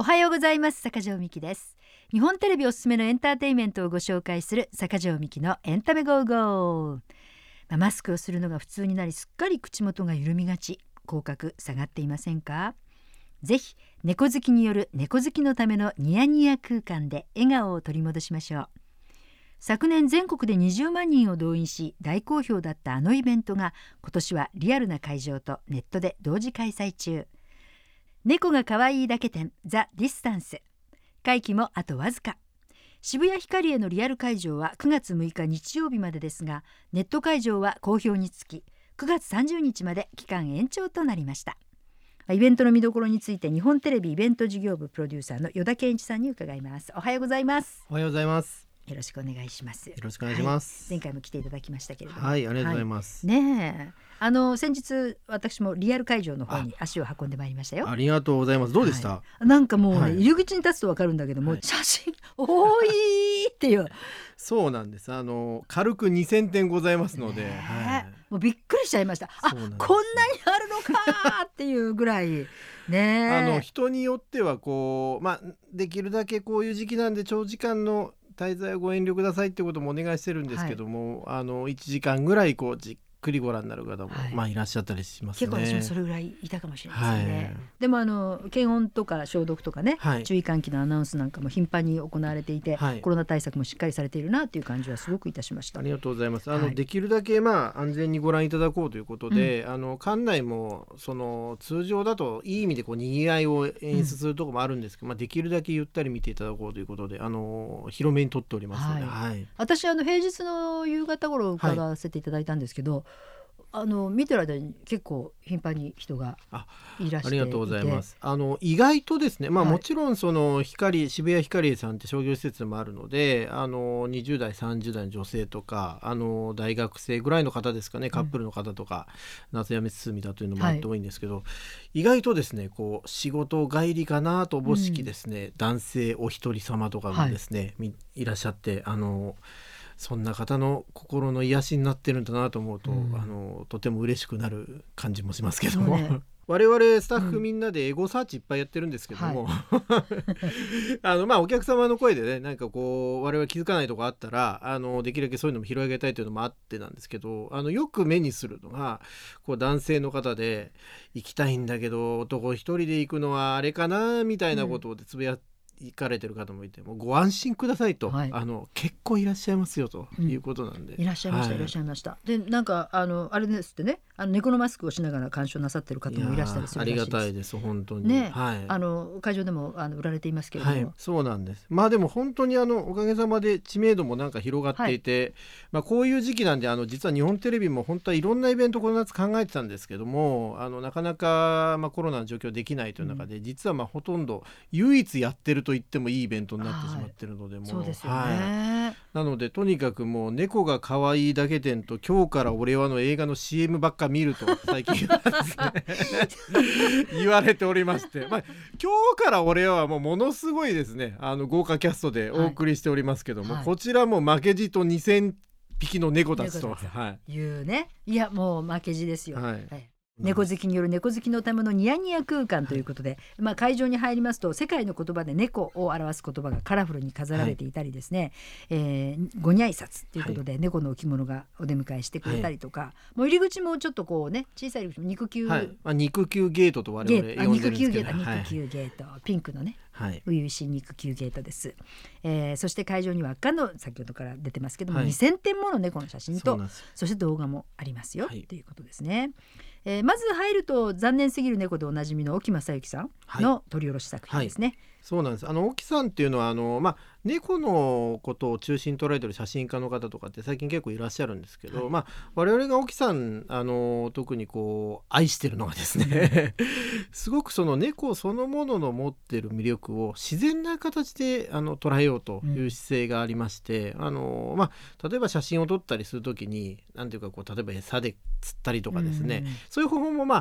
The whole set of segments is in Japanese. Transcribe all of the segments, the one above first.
おはようございます。坂上美希です。日本テレビおすすめのエンターテインメントをご紹介する坂上美希のエンタメゴーゴー。マスクをするのが普通になり、すっかり口元が緩みがち、口角下がっていませんか？ぜひ猫好きによる猫好きのためのニヤニヤ空間で笑顔を取り戻しましょう。昨年全国で20万人を動員し大好評だったあのイベントが、今年はリアルな会場とネットで同時開催中。猫が可愛いだけ展ザ・ディスタンス、会期もあとわずか。渋谷ヒカリエのリアル会場は9月6日日曜日までですが、ネット会場は好評につき9月30日まで期間延長となりました。イベントの見どころについて日本テレビイベント事業部プロデューサーの依田健一さんに伺います。おはようございます。 おはようございます。 よろしくお願いします。 よろしくお願いします。 前回も来ていただきましたけれども、 はい、ありがとうございます。 ねえ、先日私もリアル会場の方に足を運んでまいりましたよ。 ありがとうございます。どうでした？ なんかもうね、 はい入り口に立つと分かるんだけども、写真多いっていうそうなんです。軽く2000点ございますので、 もうびっくりしちゃいました。こんなにあるのかっていうぐらいね。 人によってはできるだけこういう時期なんで長時間の滞在をご遠慮くださいってこともお願いしてるんですけども、1時間ぐらいじっくりご覧になる方も、いらっしゃったりしますね。 結構私もそれぐらいいたかもしれないですね。でも検温とか消毒とかね、注意喚起のアナウンスなんかも頻繁に行われていて、コロナ対策もしっかりされているなという感じはすごくいたしました。 ありがとうございます。できるだけ安全にご覧いただこうということで、館内も通常だといい意味でにぎわいを演出するところもあるんですけど、できるだけゆったり見ていただこうということで広めに撮っておりますので、 私平日の夕方頃伺わせていただいたんですけど、見てる間に結構頻繁に人がいらしていて、 ありがとうございます。意外とですね、もちろん渋谷ヒカリエさんって商業施設でもあるので、20代30代の女性とか大学生ぐらいの方ですかね、カップルの方とか、夏休みだというのもあって多いんですけど、意外とですね仕事帰りかなとおぼしきですね、男性お一人様とかもですね、いらっしゃって、そんな方の心の癒しになってるんだなと思うと、とても嬉しくなる感じもしますけども、我々スタッフみんなでエゴサーチいっぱいやってるんですけども、お客様の声でね、なんか我々気づかないとこあったらできるだけそういうのも拾い上げたいというのもあってなんですけど、よく目にするのが男性の方で、行きたいんだけど男一人で行くのはあれかなみたいなことでつぶや行かれてる方もいて、もうご安心くださいと、結構いらっしゃいますよということなんで、 いらっしゃいました、いらっしゃいました。でなんかあれですってね、猫のマスクをしながら鑑賞なさってる方もいらしたりするらしいです。 ありがたいです本当にね、会場でも売られていますけれども、 そうなんです。でも本当におかげさまで知名度もなんか広がっていて、こういう時期なんで実は日本テレビも本当はいろんなイベントこの夏考えてたんですけども、なかなかコロナの状況できないという中で、実はほとんど唯一やってると言ってもいいイベントになってしまってるので、 そうですよね。 なのでとにかくもう猫が可愛いだけ展と今日から俺はの映画の CM ばっか見ると最近はですね言われておりまして、今日から俺はもうものすごいですね豪華キャストでお送りしておりますけども、こちらも負けじと2000匹の猫たちというね、いやもう負けじですよ。猫好きによる猫好きのためのニヤニヤ空間ということで、会場に入りますと世界の言葉で猫を表す言葉がカラフルに飾られていたりですね、ごにゃいさつということで、猫の置物がお出迎えしてくれたりとか、もう入り口もちょっと小さい入り口も肉球、 肉球ゲートと我々呼んでるんですけど、 肉球ゲート、ピンクのね、初々しい肉球ゲートです。そして会場には赤の先ほどから出てますけども、2000点もの猫の写真と、そして動画もありますよ、ということですね。まず入ると残念すぎる猫でおなじみの沖正幸さんの撮り下ろし作品ですね。 そうなんです。沖さんっていうのは猫のことを中心に捉えている写真家の方とかって最近結構いらっしゃるんですけど、我々が沖さん特に愛してるのがですねすごくその猫そのものの持っている魅力を自然な形で捉えようという姿勢がありまして、例えば写真を撮ったりするときになんていうか例えば餌で釣ったりとかですね、そういう方法も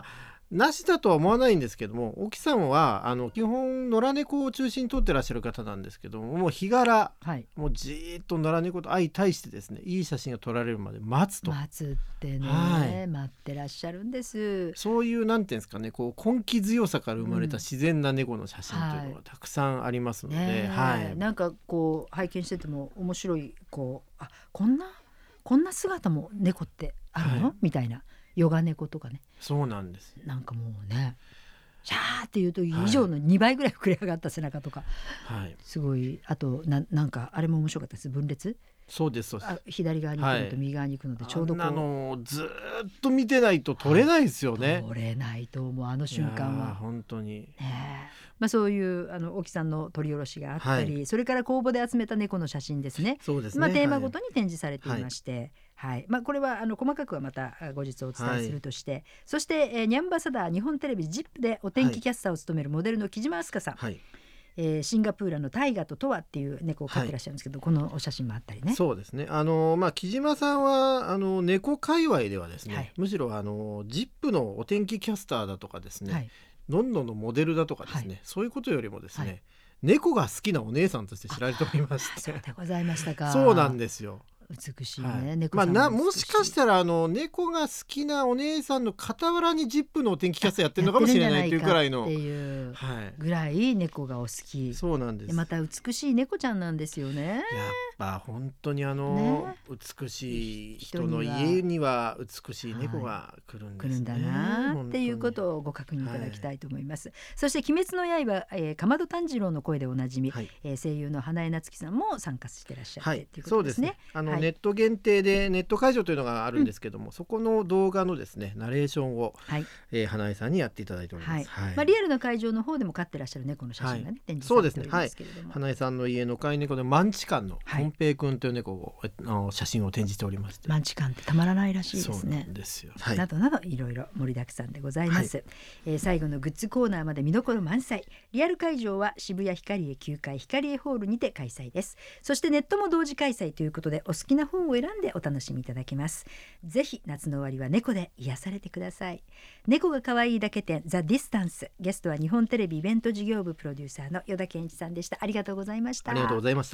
なしだとは思わないんですけども、沖さんは基本野良猫を中心に撮ってらっしゃる方なんですけども、もう日柄、 はい、 もうじーっと野良猫と相対してですね、いい写真が撮られるまで待つと、 待つってね、 はい待ってらっしゃるんです。 そういうなんていうんですかね、こう根気強さから生まれた自然な猫の写真というのがたくさんありますので、 ねはい、 なんかこう拝見してても面白い、こうこんな姿も猫ってあるの、 はい、 みたいな、ヨガ猫とかね、 そうなんです。 なんかもうね、シャーっていうと以上の2倍ぐらい膨れ上がった背中とか、 はい、 すごい。あとなんかあれも面白かったです。分裂、 そうですそうです。 左側に行くのと右側に行くので、ちょうどこう、 あんなのずっと見てないと撮れないですよね、 撮れないと思う、あの瞬間は。 本当に、 そういう沖さんの撮り下ろしがあったり、それから公募で集めた猫の写真ですね。 そうですね、 テーマごとに展示されていまして、これは細かくはまた後日お伝えするとして、そして、ニャンバサダー日本テレビ ZIP でお天気キャスターを務めるモデルの木島明日香さん、シンガプーラのタイガとトワっていう猫を飼ってらっしゃるんですけど、このお写真もあったりね。 そうですね、木島さんは猫界隈ではですね、むしろZIP のお天気キャスターだとかですね、ノンノのモデルだとかですね、そういうことよりもですね、猫が好きなお姉さんとして知られておりまして。 そうでございましたか。 そうなんですよ。 美しいね、猫さんももしかしたら猫が好きなお姉さんの傍らにZIPのお天気キャスターやってるのかもしれないというくらいのぐらい猫がお好き。 そうなんです。 また美しい猫ちゃんなんですよね。 やっぱ本当に美しい人の家には美しい猫が来るんですね、 来るんだなっていうことをご確認いただきたいと思います、そして鬼滅の刃、かまど炭治郎の声でおなじみ、声優の花江夏樹さんも参加してらっしゃってっていうことですね。 ネット限定でネット会場というのがあるんですけども、そこの動画のですねナレーションを、花江さんにやっていただいております、 リアルな会場の方でも飼ってらっしゃる猫の写真が、展示されておりますけれども、 花江さんの家の飼い猫でマンチカンの金平くんという猫を写真を展示しておりまして、 マンチカンってたまらないらしいですね。 そうなんですよ、 などなどいろいろ盛りだくさんでございます、最後のグッズコーナーまで見どころ満載。リアル会場は渋谷ヒカリエ9階ヒカリエホールにて開催です。そしてネットも同時開催ということで、お好きな本を選んでお楽しみいただけます。ぜひ夏の終わりは猫で癒されてください。猫が可愛いだけ展ザ・ディスタンス、ゲストは日本テレビイベント事業部プロデューサーの依田健一さんでした。ありがとうございました。 ありがとうございました。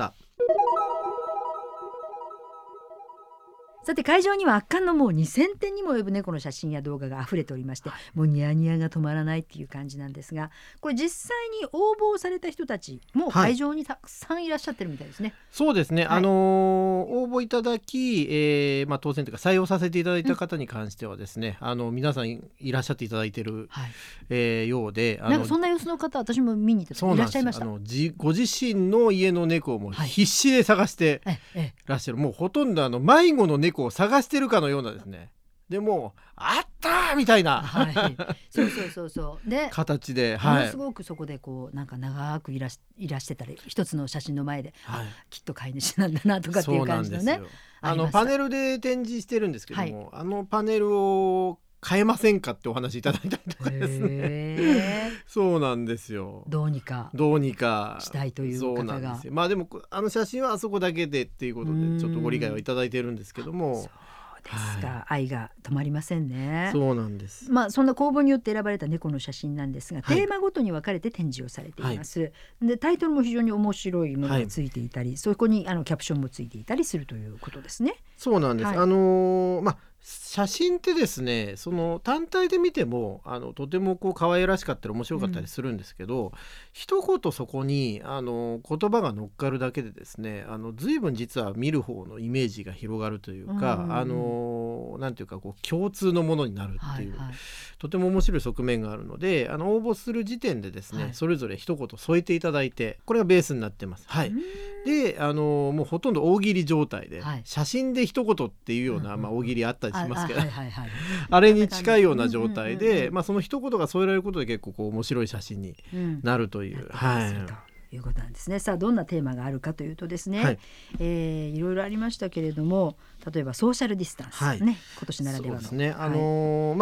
さて会場には圧巻のもう2000点にも及ぶ猫の写真や動画があふれておりまして、もうニヤニヤが止まらないっていう感じなんですが、これ実際に応募された人たちも会場にたくさんいらっしゃってるみたいですね。 そうですね、応募いただき、当選というか採用させていただいた方に関してはですね、皆さんいらっしゃっていただいている、ようで、 なんかそんな様子の方私も見に行っていらっしゃいました。 ご自身の家の猫をもう必死で探してらっしゃる、もうほとんど迷子の猫を探してるかのようなですね、でもあったみたいな、そうで形で、ものすごくそこでこうなんか長くいらしてたり、一つの写真の前で、きっと飼い主なんだなとかっていう感じのね、 パネルで展示してるんですけども、パネルを変えませんかってお話いただいたりとかですねそうなんですよ。どうにかしたいという方が、そうなんですよ。でも写真はあそこだけでっていうことでちょっとご理解をいただいてるんですけども、 ですか、愛が止まりませんね。 そうなんです。 そんな公募によって選ばれた猫の写真なんですが、テーマごとに分かれて展示をされています、でタイトルも非常に面白いものがついていたり、そこにキャプションもついていたりするということですね。 そうなんです、写真ってですね、その単体で見てもとても可愛らしかったり面白かったりするんですけど、一言そこに言葉が乗っかるだけでですね、随分実は見る方のイメージが広がるというか、なんていうか共通のものになるっていう、とても面白い側面があるので、応募する時点でですね、それぞれ一言添えていただいて、これがベースになってます。でもうほとんど大喜利状態で、写真で一言っていうような、大喜利あったりしますけど、あれに近いような状態で、その一言が添えられることで結構面白い写真になるという、 いうことなんですね。さあどんなテーマがあるかというとですね、いろいろありましたけれども、例えばソーシャルディスタンス、今年ならではの。 そうですね、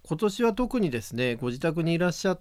今年は特にですねご自宅にいらっしゃって、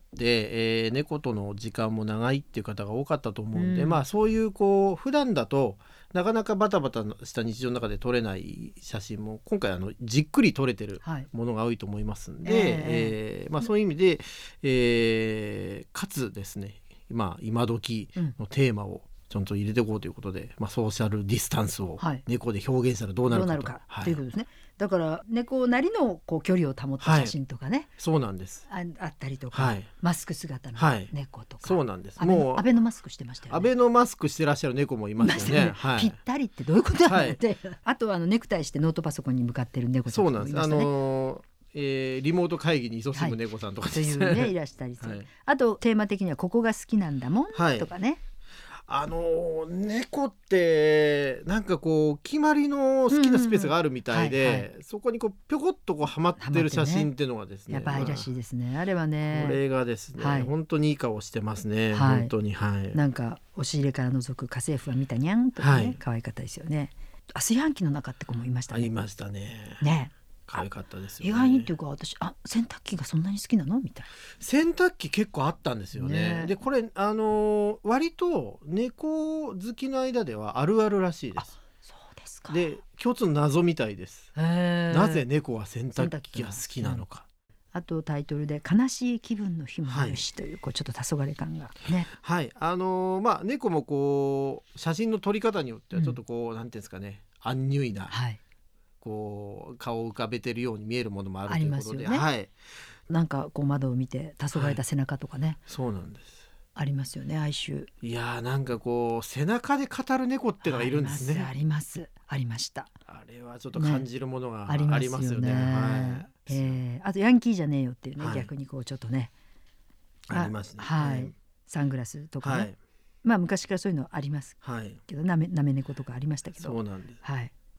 猫との時間も長いっていう方が多かったと思うんで、そういう普段だとなかなかバタバタした日常の中で撮れない写真も今回じっくり撮れてるものが多いと思いますんで、そういう意味で、かつですね今時のテーマをちゃんと入れていこうということで、ソーシャルディスタンスを猫で表現したらどうなるかということですね。だから猫なりの距離を保った写真とかね、 そうなんです。 あったりとか、マスク姿の猫とか、 そうなんです。 もうアベノマスクしてましたよね。 アベノマスクしてらっしゃる猫もいますよね。 ぴったりってどういうことなんだって、あとはネクタイしてノートパソコンに向かってる猫たちもいましたね。 そうなんです。リモート会議に勤しむ猫さんとかですね、 というねいらしたりする、あとテーマ的にはここが好きなんだもん、とかね。 猫ってなんか決まりの好きなスペースがあるみたいで、そこにぴょこっとはまってる写真っていうのがですね、 やっぱ愛らしいですね、あれはね。 これがですね、本当にいい顔してますね、本当に。 なんか押し入れから覗く家政婦は見たにゃんとかね、可愛かったですよね。炊飯器の中って子もいましたね。 いましたね。可愛かったですよね。 意外にっていうか私洗濯機がそんなに好きなのみたいな。 洗濯機結構あったんですよね。でこれ割と猫好きの間ではあるあるらしいです。 そうですか。 で共通の謎みたいです。なぜ猫は洗濯機が好きなのか。 あとタイトルで悲しい気分の日もあるしという、ちょっと黄昏感がね。 猫も写真の撮り方によってはちょっとなんていうんですかね、アンニュイな、顔を浮かべてるように見えるものもあるということで、 なんか窓を見て黄昏た背中とかね、 そうなんです。 ありますよね、哀愁。 いやなんか背中で語る猫ってのがいるんですね。 ありました。 あれはちょっと感じるものがありますよね。 あとヤンキーじゃねえよっていうね、逆にちょっとねありますね。 サングラスとかね、昔からそういうのありますけど、なめ猫とかありましたけど。 そうなんです。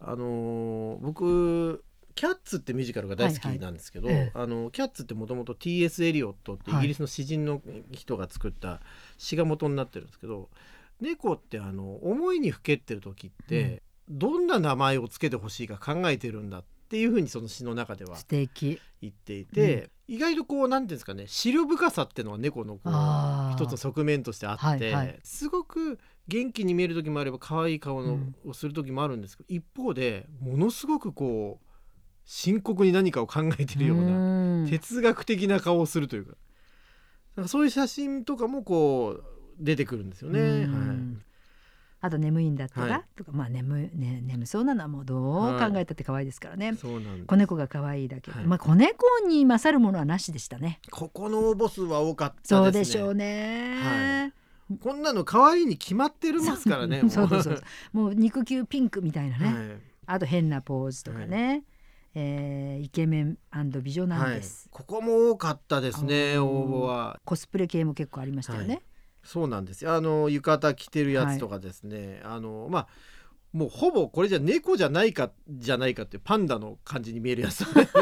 僕キャッツってミュージカルが大好きなんですけど、キャッツってもともと T.S. エリオットってイギリスの詩人の人が作った詩が元になってるんですけど、猫って思いにふけってる時って、どんな名前をつけてほしいか考えてるんだっていうふうにその詩の中では言っていて、意外となんていうんですかね、思慮深さっていうのは猫の一つの側面としてあって、すごく元気に見える時もあれば可愛い顔をする時もあるんですけど、一方でものすごく深刻に何かを考えているような哲学的な顔をするというか、なんかそういう写真とかも出てくるんですよね。 あと眠いんだったら、とか眠そうなのはもうどう考えたって可愛いですからね。 そうなんです。 子猫が可愛いだけで、子猫に勝るものはなしでしたね。 ここの応募数は多かったですね。 そうでしょうね。 こんなの可愛いに決まってるますからね。 そうもう肉球ピンクみたいなね、あと変なポーズとかね、イケメン&美女なんです、 ここも多かったですね。応募はコスプレ系も結構ありましたよね。 そうなんですよ。浴衣着てるやつとかですね、もうほぼこれじゃ猫じゃないかってパンダの感じに見えるやつ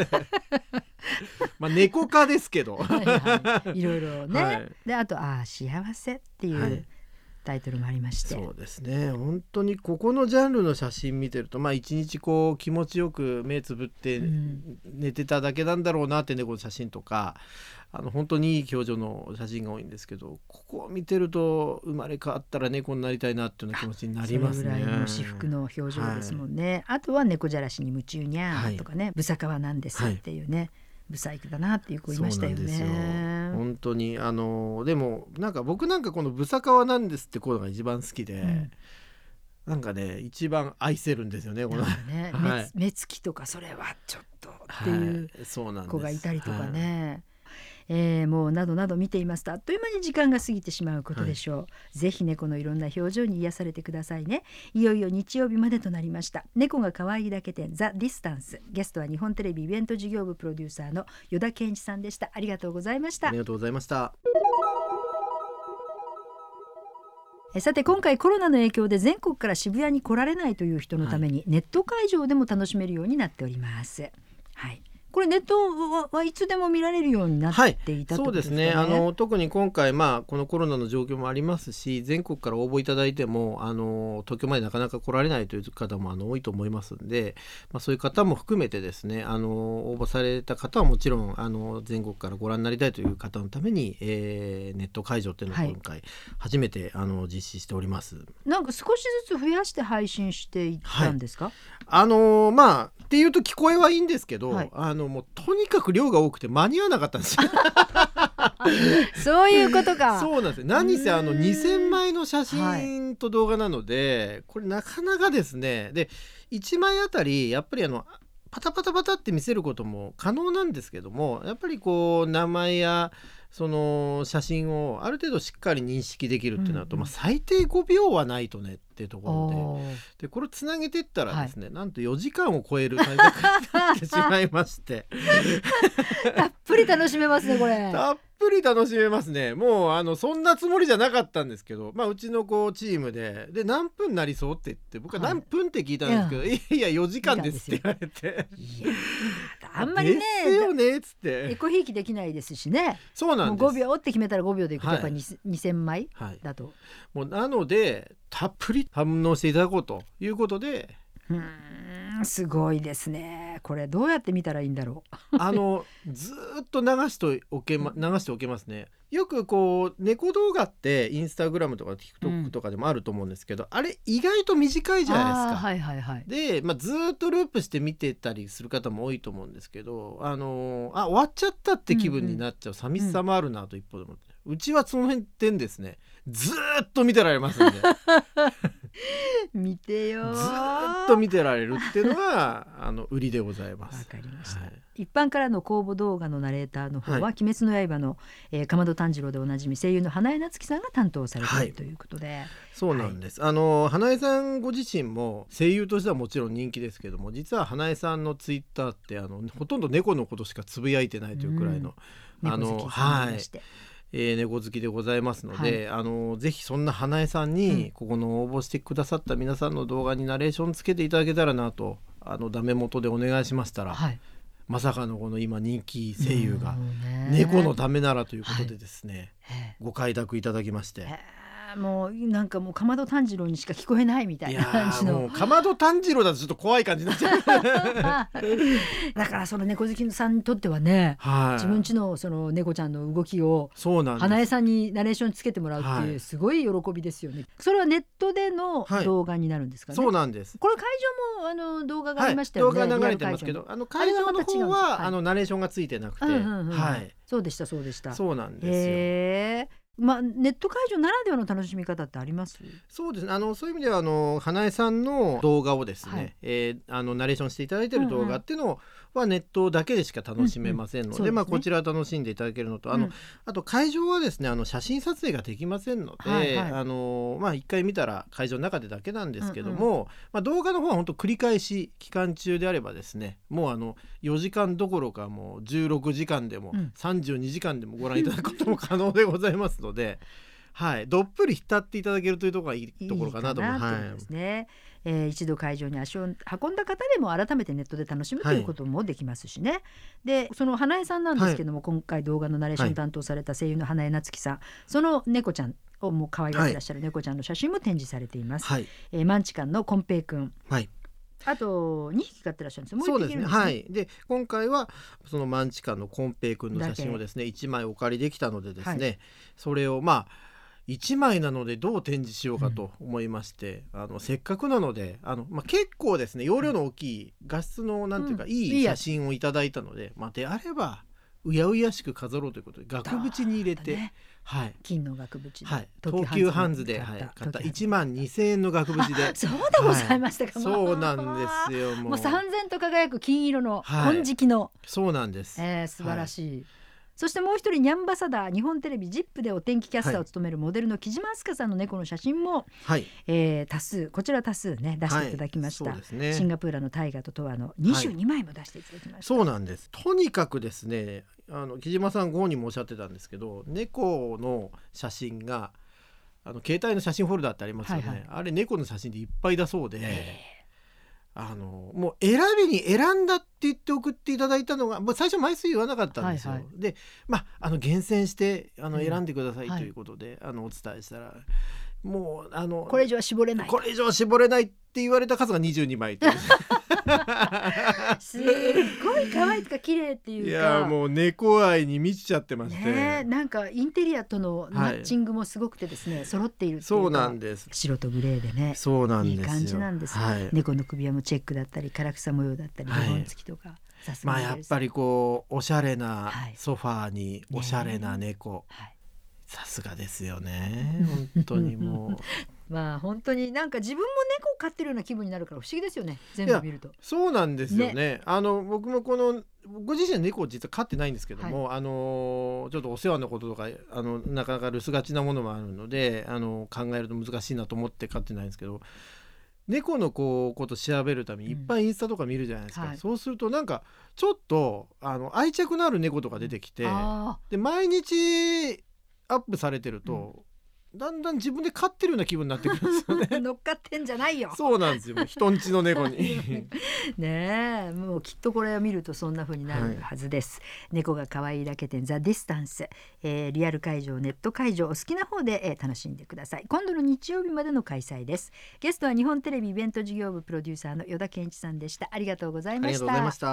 猫科ですけどいろいろね、であと幸せっていうタイトルもありまして、 そうですね。本当にここのジャンルの写真見てると、一日気持ちよく目つぶって寝てただけなんだろうなって猫の写真とか、本当にいい表情の写真が多いんですけど、ここを見てると生まれ変わったら猫になりたいなっていうような気持ちになりますね。 それぐらいの至福の表情ですもんね。あとは猫じゃらしに夢中にゃーとかね、ブサカワなんですっていうね、ブサイクだなっていう子いましたよね。そうなんですよ。 本当にでも僕このブサカワなんですってコーナーが一番好きで、なんかね一番愛せるんですよね。この目つきとかそれはちょっとっていう子がいたりとかね、もうなどなど見ていますとあっという間に時間が過ぎてしまうことでしょう、ぜひ猫のいろんな表情に癒されてくださいね。いよいよ日曜日までとなりました。猫が可愛いだけ展ザ・ディスタンス、ゲストは日本テレビイベント事業部プロデューサーの依田健一さんでした。ありがとうございました。 ありがとうございました。 さて今回コロナの影響で全国から渋谷に来られないという人のために、ネット会場でも楽しめるようになっております。 これネットはいつでも見られるようになっていたってことですかね。 そうですね。特に今回、このコロナの状況もありますし、全国から応募いただいても東京までなかなか来られないという方も多いと思いますんで、そういう方も含めてですね、応募された方はもちろん全国からご覧になりたいという方のために、ネット会場っていうのを今回初めて、実施しております。 なんか少しずつ増やして配信していったんですか？ っていうと聞こえはいいんですけど、もうとにかく量が多くて間に合わなかったんですよそういうことか。 そうなんですよ。何せ2000枚の写真と動画なので、これなかなかですね。で1枚あたりやっぱりパタパタパタって見せることも可能なんですけども、やっぱりこう名前やその写真をある程度しっかり認識できるってなると、最低5秒はないとねっていうところで、これをつなげていったらですね、なんと4時間を超える対策になってしまいましてたっぷり楽しめますねこれ。 たっぷり楽しめますね。もうそんなつもりじゃなかったんですけど、うちのチームで何分なりそうって言って、僕は何分って聞いたんですけど、いや4時間ですって言われて、 いやあんまりねですよねっつってエコひいきできないですしね。 そうなんです。 もう5秒って決めたら5秒でいくとやっぱり2000枚だと、 もうなのでたっぷり反応していただこうということで、 すごいですね。これどうやって見たらいいんだろうずっと流しておけますね。よく猫動画ってインスタグラムとか TikTok とかでもあると思うんですけど、あれ意外と短いじゃないですか。で、ずっとループして見てたりする方も多いと思うんですけど、終わっちゃったって気分になっちゃう寂しさもあるなと一方で思って、うちはその辺点ですね、ずっと見てられますんで見てよ。 ずっと見てられるっていうのが売りでございます。 わかりました。一般からの公募動画のナレーターの方は、鬼滅の刃の、竈門炭治郎でおなじみ声優の花江夏樹さんが担当されているということで、 そうなんです。花江さんご自身も声優としてはもちろん人気ですけども、実は花江さんのツイッターってほとんど猫のことしかつぶやいてないというくらいの、猫好きさんでして、猫好きでございますので、ぜひそんな花江さんに、ここの応募してくださった皆さんの動画にナレーションつけていただけたらなとダメ元でお願いしましたら、まさかのこの今人気声優が猫のためならということでですね、ご快諾いただきまして、 もうなんかもう竈門炭治郎にしか聞こえないみたいな感じの。 もう竈門炭治郎だとちょっと怖い感じになっちゃうだからその猫好きさんにとってはね、自分家のその猫ちゃんの動きを花江さんにナレーションつけてもらうっていうすごい喜びですよね。それはネットでの動画になるんですかね。 そうなんです。 これ会場も動画がありましたよね。 動画流れてますけど、会場の方はナレーションがついてなくて、 そうでしたそうでした。 そうなんですよ。 ネット会場ならではの楽しみ方ってあります？ そうですね。そういう意味では花江さんの動画をですね、ナレーションしていただいている動画っていうのはネットだけでしか楽しめませんので、こちら楽しんでいただけるのと、あと会場はですね写真撮影ができませんので、一回見たら会場の中でだけなんですけども、動画の方は本当繰り返し期間中であればですね、もう4時間どころかもう16時間でも32時間でもご覧いただくことも可能でございますので、どっぷり浸っていただけるというところがいいところかなと思います。 一度会場に足を運んだ方でも改めてネットで楽しむということもできますしね。でその花江さんなんですけども、今回動画のナレーション担当された声優の花江夏樹さん、その猫ちゃんをもう可愛がってらっしゃる猫ちゃんの写真も展示されています。マンチカンのコンペイくん、あと2匹飼ってらっしゃるんですよ。もう1匹いるんですね。 で今回はそのマンチカンのコンペイくんの写真をですね1枚お借りできたのでですね、それを1枚なのでどう展示しようかと思いまして、せっかくなので結構ですね容量の大きい画質のなんていうか、いい写真をいただいたので、であればうやうやしく飾ろうということで額縁に入れて、 金の額縁で、 東急ハンズで買った1万2000円の額縁でそうでございましたか。 そうなんですよ。 もう3000と輝く金色の金色の、 そうなんです。 素晴らしい。そしてもう一人ニャンバサダー、日本テレビ ZIP でお天気キャスターを務めるモデルの木島明日香さんの猫の写真も、こちら多数ね出していただきました。シンガプーラの大河とトワの22枚も出していただきました。 そうなんです。とにかくですね、木島さんご本人もおっしゃってたんですけど、猫の写真が携帯の写真フォルダってありますよね、あれ猫の写真でいっぱいだそうで、 もう選びに選んだって言って送っていただいたのが、もう最初枚数言わなかったんですよ、 はいはい、 で、厳選して選んでくださいはいということで、お伝えしたら、もうこれ以上は絞れない、 これ以上絞れないって言われた数が22枚というすっごい可愛いとか綺麗っていうか、 いやもう猫愛に満ちちゃってまして、 ね、なんかインテリアとのマッチングもすごくてですね、揃っているっていうか、 そうなんです、 白とグレーでね、 そうなんですよ、 いい感じなんですよ、 はい、 猫の首輪もチェックだったり唐草模様だったりリボン付きとか、さすがやっぱりこうおしゃれなはいソファーにおしゃれな猫、 はい、 さすがですよね本当にもう本当になんか自分も猫を飼ってるような気分になるから不思議ですよね、全部見ると。 そうなんですよね。僕もご自身は猫を実は飼ってないんですけども、 はい、 ちょっとお世話のこととかなかなか留守がちなものもあるので考えると難しいなと思って飼ってないんですけど、猫のこと調べるためにいっぱいインスタとか見るじゃないですか、 はい、 そうするとなんかちょっと愛着のある猫とか出てきて、で毎日アップされてると、だんだん自分で飼ってるような気分になってくるんですよね乗っかってんじゃないよ。 そうなんですよ、人んちの猫にねえ、もうきっとこれを見るとそんな風になるはずです、猫が可愛いだけ店ザ・ディスタンス、リアル会場ネット会場お好きな方で、楽しんでください。今度の日曜日までの開催です。ゲストは日本テレビイベント事業部プロデューサーの依田健一さんでした。ありがとうございました。 ありがとうございました。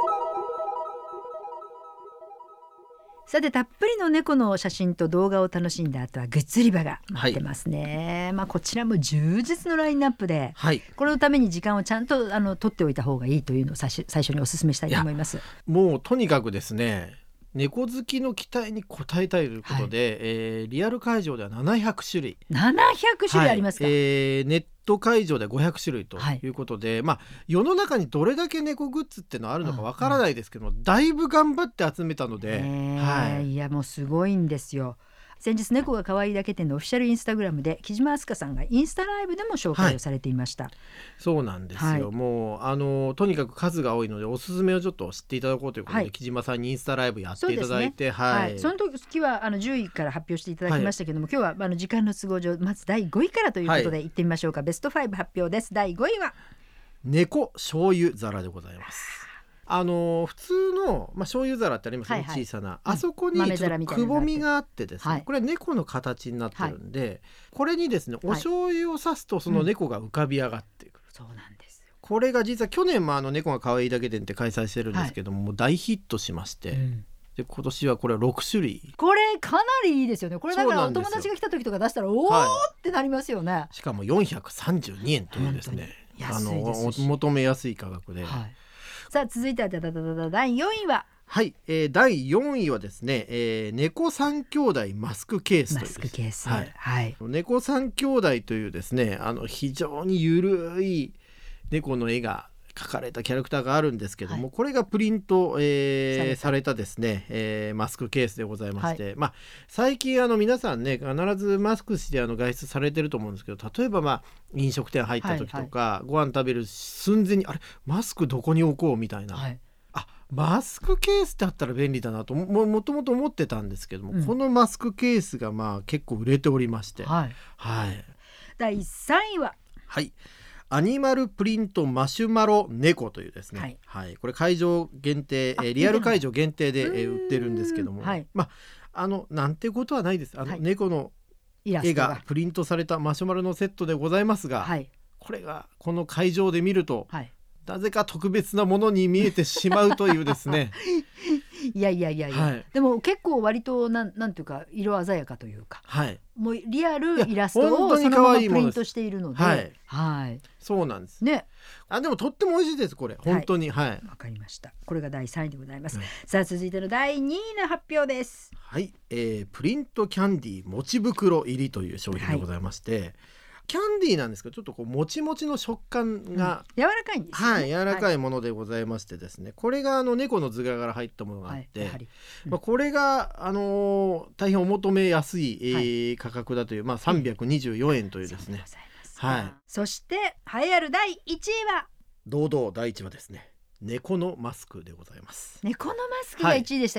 さて、たっぷりの猫の写真と動画を楽しんだ後はグッズ売り場が待ってますね、こちらも充実のラインナップで、このために時間をちゃんと取っておいた方がいいというのを最初にお勧めしたいと思います。 もうとにかくですね、猫好きの期待に応えたいということで、リアル会場では700種類ありますか、ネット会場では500種類ということで、世の中にどれだけ猫グッズってのあるのかわからないですけども、だいぶ頑張って集めたので、 いやもうすごいんですよ。先日猫が可愛いだけ店のオフィシャルインスタグラムで木島明日香さんがインスタライブでも紹介をされていました、 そうなんですよ、もうとにかく数が多いのでおすすめをちょっと知っていただこうということで、木島さんにインスタライブやっていただいて、 その時は10位から発表していただきましたけども、今日は時間の都合上まず第5位からということでいってみましょうか。ベスト5発表です。第5位は猫醤油皿でございます。普通の、醤油皿ってありますね、小さな、あそこにちょっとくぼみがあってですね、これは猫の形になってるんで、これにですねお醤油を刺すとその猫が浮かび上がってくる、 そうなんですよ。 これが実は去年も猫が可愛いだけ店って開催してるんですけども、もう大ヒットしまして、で今年はこれは6種類、 これかなりいいですよね。これだからお友達が来た時とか出したらおーってなりますよね、 しかも432円というですね、 安いですし求めやすい価格で、 さあ続いては第4位は第4位はですね、猫三兄弟マスクケースという、 マスクケース、 猫三兄弟というですね非常にゆるい猫の絵が描かれたキャラクターがあるんですけども、これがプリント、されたですね、マスクケースでございまして、最近皆さんね必ずマスクして外出されてると思うんですけど、例えば飲食店入った時とか、ご飯食べる寸前にあれマスクどこに置こうみたいな、マスクケースってあったら便利だなと もともと思ってたんですけども、このマスクケースが結構売れておりまして、 第3位はアニマルプリントマシュマロ猫というですね、これ会場限定、リアル会場限定で、売ってるんですけども、なんてことはないです。猫の絵がプリントされたマシュマロのセットでございますが、これがこの会場で見ると、なぜか特別なものに見えてしまうというですねいや、でも結構割となんていうか色鮮やかというか、もうリアルイラストをそのままプリントしているので、 そうなんですね。でもとっても美味しいですこれ本当に。わかりました。これが第3位でございます、さあ続いての第2位の発表です。 プリントキャンディーもち袋入りという商品でございまして、キャンディーなんですけどちょっともちもちの食感が、 柔らかいんですよね。 柔らかいものでございましてですね、これが猫の図柄が入ったものがあって、これが大変お求めやすい、価格だという、324円というですね、 そして栄えある第1位は堂々第1位はですね猫のマスクでございます。 猫のマスクが1位でしたか。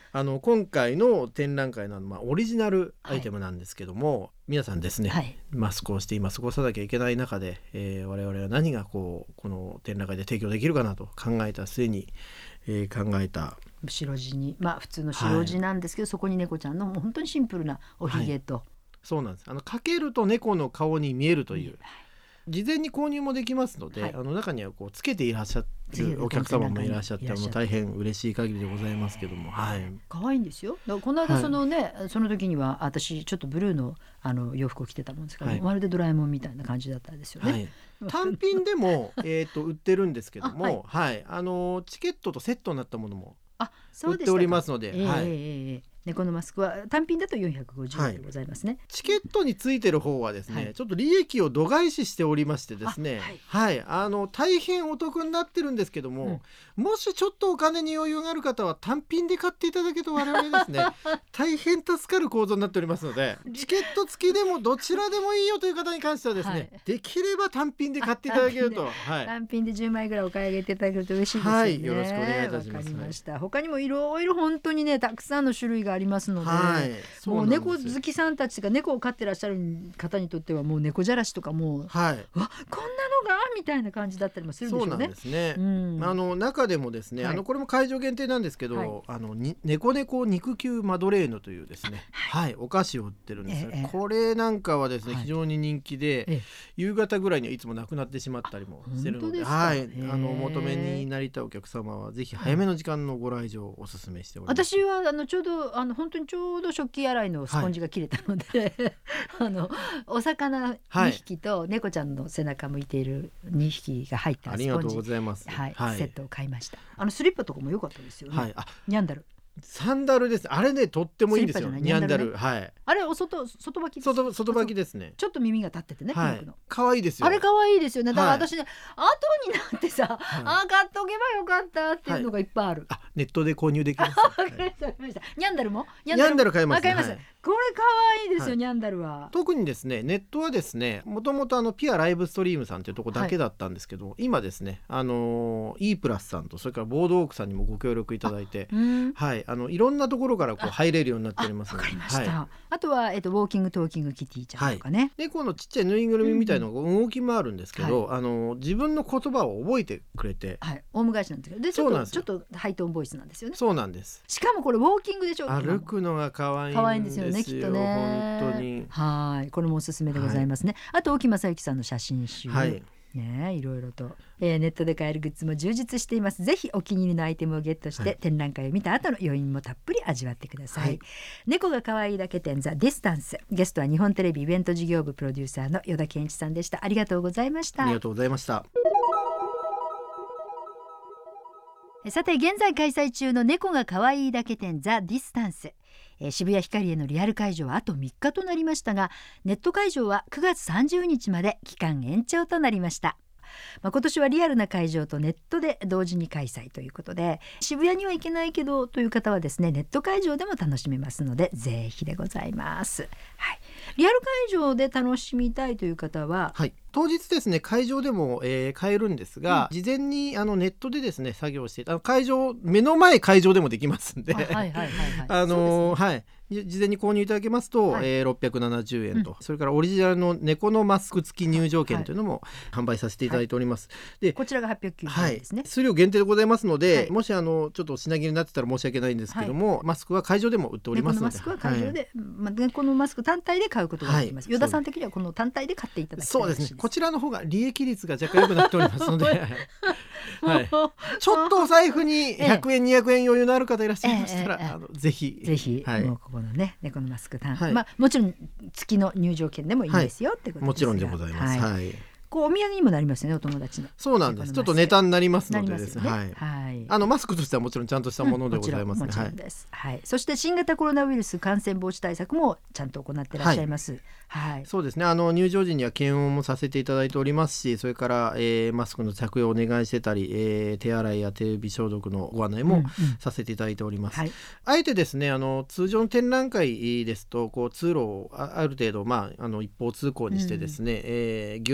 今回の展覧会の、オリジナルアイテムなんですけども、皆さんですね、 はい、 マスクをして今過ごさなきゃいけない中で、我々は何がこの展覧会で提供できるかなと考えた末に、考えた白地に、普通の白地なんですけど、そこに猫ちゃんのもう本当にシンプルなおひげと、 そうなんです。かけると猫の顔に見えるという、事前に購入もできますので、中にはこうつけていらっしゃるお客様もいらっしゃって、もう大変嬉しい限りでございますけども、 可愛いんですよ。だからこの間その時には私ちょっとブルーの洋服を着てたもんですから、まるでドラえもんみたいな感じだったんですよね。 単品でも売ってるんですけども、チケットとセットになったものも売っておりますので、 猫のマスクは単品だと450円でございますね。 チケットについてる方はですね、ちょっと利益を度外視しておりましてですね、大変お得になってるんですけども、もしちょっとお金に余裕がある方は単品で買っていただけると我々ですね大変助かる構造になっておりますので、チケット付きでもどちらでもいいよという方に関してはですね、できれば単品で買っていただけると、 単品で10枚ぐらいお買い上げていただけると嬉しいですよね。 よろしくお願いいたします。 わかりました。他にもいろいろ本当にねたくさんの種類がありますので、もう猫好きさんたちが猫を飼ってらっしゃる方にとってはもう猫じゃらしとかもう、わこんなのがみたいな感じだったりもするんでしょうね。 そうなんですね。中でもですね、これも会場限定なんですけど、猫肉球マドレーヌというですね、お菓子を売ってるんですよ。これなんかはですね、非常に人気で、夕方ぐらいにはいつもなくなってしまったりもしてるので、お求めになりたいお客様はぜひ早めの時間のご来場をお勧めしております。 私はちょうど本当にちょうど食器洗いのスポンジが切れたので、お魚2匹と猫ちゃんの背中向いている2匹が入ったスポンジ、 ありがとうございます。 セットを買いました。スリッパとかも良かったですよね。ニャンダルサンダルです。あれねとってもいいんですよ。ニャンダル、 あれ外履きです。 外履きですね。 ちょっと耳が立っててね、 可愛いですよ。 あれ可愛いですよね。だから私ね、後になってさ、買っとけばよかったっていうのがいっぱいある。 ネットで購入できます。 わかりました。ニャンダルもニャンダル買います。 これ可愛いですよ、ニャンダルは。 特にですね、ネットはですね、もともとピアライブストリームさんというところだけだったんですけど、今ですね、E プラスさんとそれからボードオークさんにもご協力いただいて、いろんなところから入れるようになっておりますので。 わかりました。あとはウォーキングトーキングキティちゃんとかね。 猫のちっちゃいぬいぐるみみたいなのが動き回るんですけど、自分の言葉を覚えてくれて、 オウム返しなんですけど、でちょっとハイトーンボイスなんですよね。 そうなんです。 しかもこれウォーキングでしょ。 歩くのが可愛いんですよね、きっとね。 本当に。 これもおすすめでございますね。あと沖正幸さんの写真集。いろいろと、ネットで買えるグッズも充実しています。ぜひお気に入りのアイテムをゲットして、展覧会を見た後の余韻もたっぷり味わってください。猫が可愛いだけ展ザ・ディスタンス。ゲストは日本テレビイベント事業部プロデューサーの依田健一さんでした。ありがとうございました。 ありがとうございました。 さて現在開催中の猫が可愛いだけ展ザ・ディスタンス、渋谷ヒカリエのリアル会場はあと3日となりましたが、ネット会場は9月30日まで期間延長となりました。今年はリアルな会場とネットで同時に開催ということで、渋谷には行けないけどという方はですね、ネット会場でも楽しめますのでぜひでございます。リアル会場で楽しみたいという方は、 当日ですね会場でも、買えるんですが、事前にネットでですね作業して会場目の前会場でもできますんで、事前に購入いただけますと、670円と、それからオリジナルの猫のマスク付き入場券というのも販売させていただいております。でこちらが890円ですね。 数量限定でございますので、もしちょっと品切れになってたら申し訳ないんですけども、マスクは会場でも売っておりますので、 猫のマスクは会場で、猫のマスク単体で買うことができます。依田さん的にはこの単体で買っていただきたい。 そうですね、こちらの方が利益率が若干良くなっておりますのでちょっとお財布に100円200円余裕のある方いらっしゃいましたら、ぜひもうここのね猫のマスクもちろん月の入場券でもいいですよってことですが、 もちろんでございます。 お土産にもなりますよね、お友達の。 そうなんです。ちょっとネタになりますのでですね。マスクとしてはもちろんちゃんとしたものでございます。 もちろんです。そして新型コロナウイルス感染防止対策もちゃんと行ってらっしゃいます。 そうですね。入場時には検温もさせていただいておりますし、それから、マスクの着用をお願いしてたり、手洗いや手指消毒のご案内もさせていただいております。あえてですね、通常の展覧会ですと通路をある程度一方通行にしてですね、ギュッとした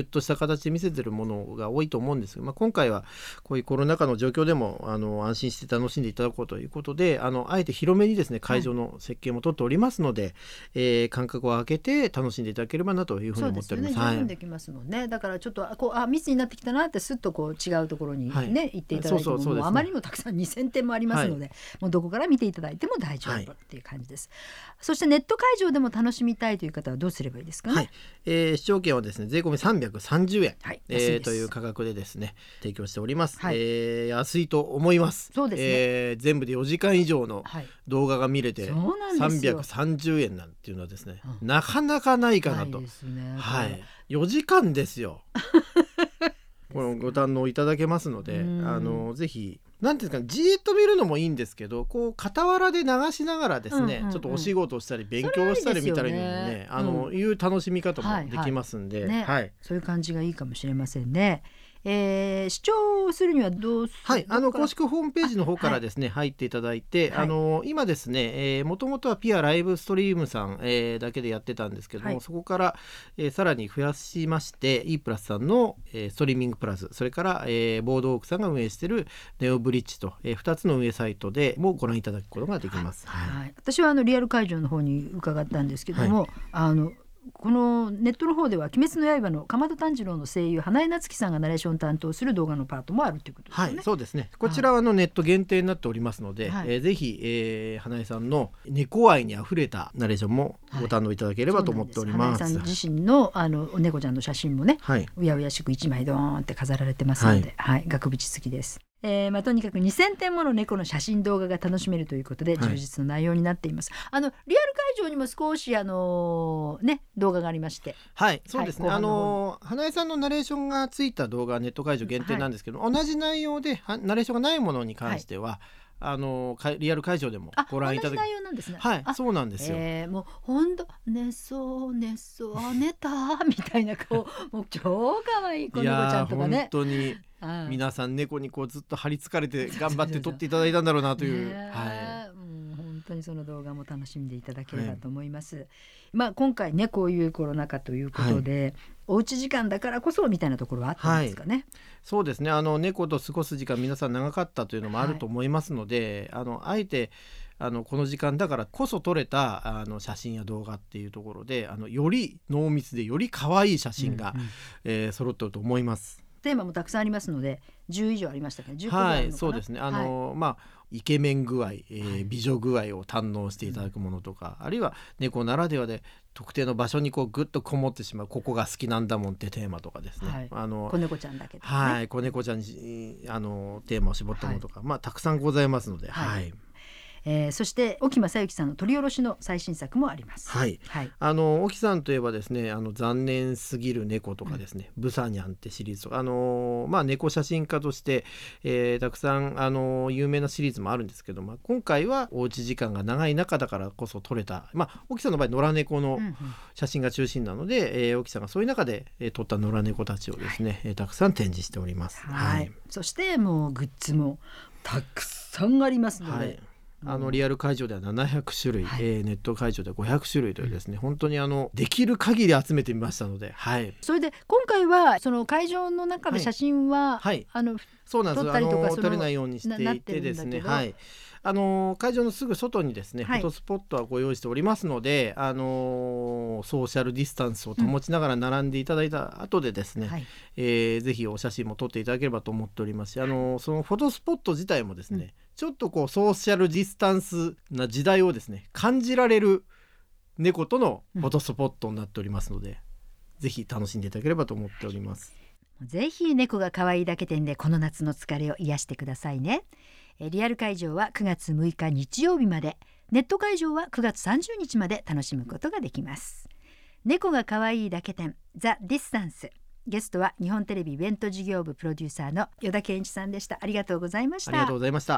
形で見せてるものが多いと思うんですが、今回はこういうコロナ禍の状況でも安心して楽しんでいただこうということで、あえて広めにですね会場の設計も取っておりますので、間隔を空けて楽しんでいただければなというふうに思っております。 そうですよね、十分できますもんね。だからちょっと密になってきたなってすっと違うところにね、行っていただいても、もうあまりにもたくさん2000点もありますので、もうどこから見ていただいても大丈夫っていう感じです。そしてネット会場でも楽しみたいという方はどうすればいいですかね。 視聴券はですね税込み330円、という価格でですね提供しております。安いと思います。 そうですね、 全部で4時間以上の動画が見れて、330円なんていうのはですね、なかなかないかなと。4時間ですよこれご堪能いただけますので、ぜひなんていうんですか、じーっと見るのもいいんですけど、傍らで流しながらですね、ちょっとお仕事をしたり勉強したりみたいなね、いう楽しみ方もできますんで、 そういう感じがいいかもしれませんね。視聴するにはどうする？ 公式ホームページの方からですね、入っていただいて、今ですねもともとはピアライブストリームさん、だけでやってたんですけども、そこから、さらに増やしまして E プラスさんの、ストリーミングプラス、それから、ボードオークさんが運営しているネオブリッジと、2つの運営サイトでもご覧いただくことができます。 私はリアル会場の方に伺ったんですけども、このネットの方では鬼滅の刃の鎌田炭治郎の声優花江夏樹さんがナレーション担当する動画のパートもあるということですね。 そうですね、こちらはネット限定になっておりますので、ぜひ、花江さんの猫愛にあふれたナレーションもご堪能いただければと思っております。 花江さん自身の猫ちゃんの写真もね、うやうやしく1枚ドーンって飾られてますので、額縁付きです。とにかく2000点もの猫の写真動画が楽しめるということで充実の内容になっています。リアル会場にも少し動画がありまして、 そうですね、花江さんのナレーションがついた動画はネット会場限定なんですけど、同じ内容でナレーションがないものに関しては、リアル会場でもご覧いただける。 同じ内容なんですね。 そうなんですよ。 もう本当寝そう寝たみたいなもう超可愛い子猫ちゃんとかね。 本当に皆さん猫にずっと張り付かれて頑張って撮っていただいたんだろうなという。 本当にその動画も楽しんでいただければと思います。今回ねこういうコロナ禍ということで、おうち時間だからこそみたいなところはあったんですかね。 そうですね、猫と過ごす時間皆さん長かったというのもあると思いますので、あえてこの時間だからこそ撮れた写真や動画っていうところでより濃密でより可愛い写真が、揃ってると思います。 テーマもたくさんありますので10以上ありましたね。10個ぐらいあるのかな。 そうですね、イケメン具合、美女具合を堪能していただくものとか、あるいは猫ならではで特定の場所にグッとこもってしまう、ここが好きなんだもんってテーマとかですね、 子猫ちゃんだけで、 子猫ちゃんにテーマを絞ったものとか、たくさんございますので、 そして沖正幸さんの取り下ろしの最新作もあります。 沖さんといえばですね残念すぎる猫とかですね、ブサニャンってシリーズとか猫写真家として、たくさん有名なシリーズもあるんですけど、今回はおうち時間が長い中だからこそ撮れた、沖さんの場合野良猫の写真が中心なので、沖さんがそういう中で、撮った野良猫たちをですね、たくさん展示しております。 そしてもうグッズもたくさんありますので、 リアル会場では700種類、ネット会場では500種類というですね、本当にできる限り集めてみましたので、 それで今回はその会場の中で写真は、 そうなんです、 撮ったりとか撮れないようにしていてですね、会場のすぐ外にですね、フォトスポットはご用意しておりますので、ソーシャルディスタンスを保ちながら並んでいただいた後でですね、ぜひお写真も撮っていただければと思っておりますし、そのフォトスポット自体もですね、ちょっとソーシャルディスタンスな時代をですね感じられる猫とのフォトスポットになっておりますので、ぜひ楽しんでいただければと思っております。 ぜひ猫が可愛いだけ展でこの夏の疲れを癒してくださいね。リアル会場は9月6日日曜日まで、ネット会場は9月30日まで楽しむことができます。猫が可愛いだけ展ザ・ディスタンス、ゲストは日本テレビイベント事業部プロデューサーの依田健一さんでした。ありがとうございました。 ありがとうございました。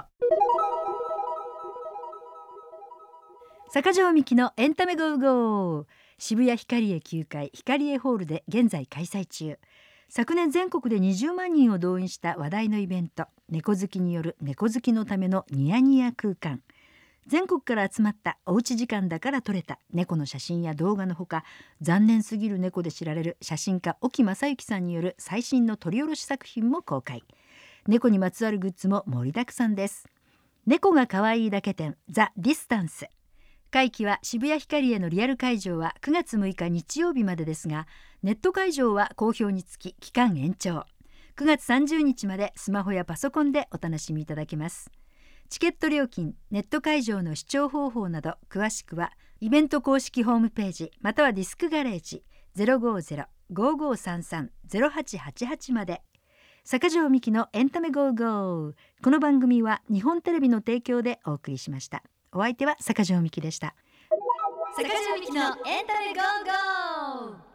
坂上美希のエンタメゴーゴー、渋谷ヒカリエ9階ヒカリエホールで現在開催中。昨年全国で20万人を動員した話題のイベント、猫好きによる猫好きのためのニヤニヤ空間。 全国から集まったおうち時間だから撮れた猫の写真や動画のほか、残念すぎる猫で知られる写真家沖正幸さんによる最新の撮り下ろし作品も公開。猫にまつわるグッズも盛りだくさんです。猫が可愛いだけ展ザ・ディスタンス。会期は渋谷ヒカリエのリアル会場は9月6日日曜日までですが、ネット会場は好評につき期間延長。9月30日までスマホやパソコンでお楽しみいただけます。チケット料金、ネット会場の視聴方法など詳しくはイベント公式ホームページまたはディスクガレージ 050-5533-0888 まで。坂上美希のエンタメゴーゴー。この番組は日本テレビの提供でお送りしました。お相手は坂上美希でした。 坂上美希のエンタメゴーゴー。